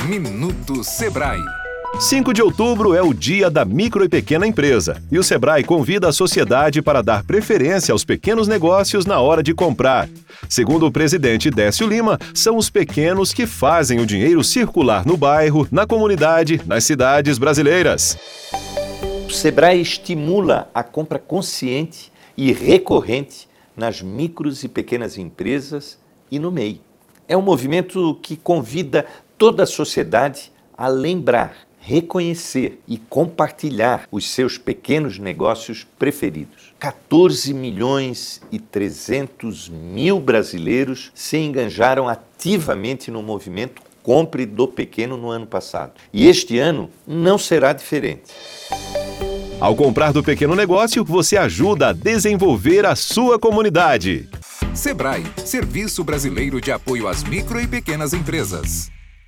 Minuto Sebrae. 5 de outubro é o Dia da Micro e Pequena Empresa e o Sebrae convida a sociedade para dar preferência aos pequenos negócios na hora de comprar. Segundo o presidente Décio Lima, são os pequenos que fazem o dinheiro circular no bairro, na comunidade, nas cidades brasileiras. O Sebrae estimula a compra consciente e recorrente nas micros e pequenas empresas e no MEI. É um movimento que convida toda a sociedade a lembrar, reconhecer e compartilhar os seus pequenos negócios preferidos. 14.300.000 brasileiros se engajaram ativamente no movimento Compre do Pequeno no ano passado. E este ano não será diferente. Ao comprar do pequeno negócio, você ajuda a desenvolver a sua comunidade. Sebrae, Serviço Brasileiro de Apoio às Micro e Pequenas Empresas.